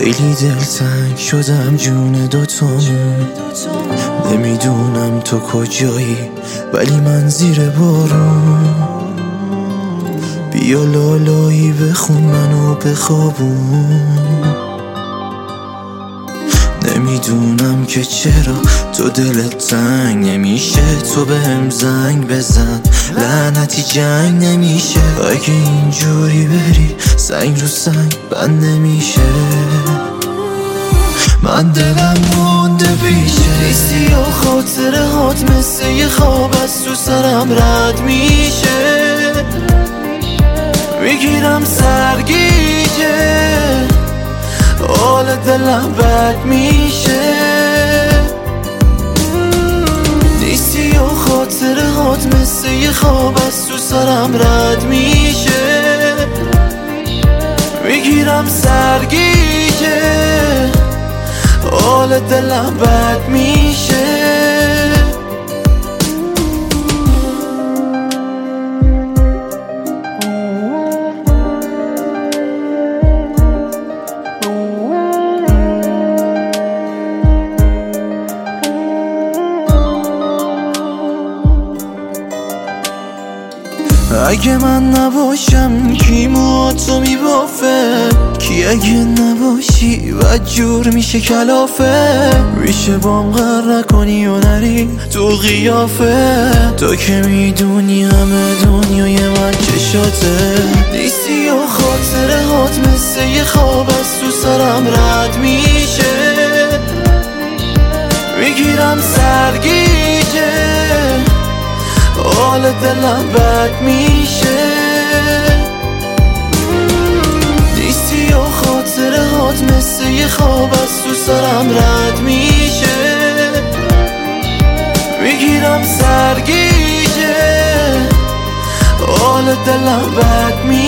خیلی دلتنگ شدم جون دوتامون. نمیدونم تو کجایی ولی من زیر بارون. بیا لالایی بخون منو بخوابون. نمیدونم که چرا تو دلت تنگ نمیشه، تو بهم زنگ بزن لعنتی جنگ نمیشه. اگه اینجوری بری سنگ رو سنگ بند نمیشه. من دلم مونده پیشه، نیستی و خاطره هات مثل یه خواب از تو سرم رد میشه. میگیرم سرگیجه، حال دلم بد میشه. نیستی و خاطره هات مثل یه خواب از تو سرم رد میشه. میگیرم سرگیجه، حال دلم بد میشه. اگه من نباشم کی موهاتو میبافه؟ کی اگه نباشی بد جور میشه کلافه. میشه بام غر نکنی و نری تو قیافه. تو که میدونی همه دنیای من چشاته. نیستی و خاطره هات مثل یه خواب از تو سرم رد میشه. میگیرم سرگیجه، حال دلم بد میشه. نیستی و خاطره هات مثل یه خواب از تو سرم رد میشه. میگیرم سرگیجه، حال دلم بد میشه.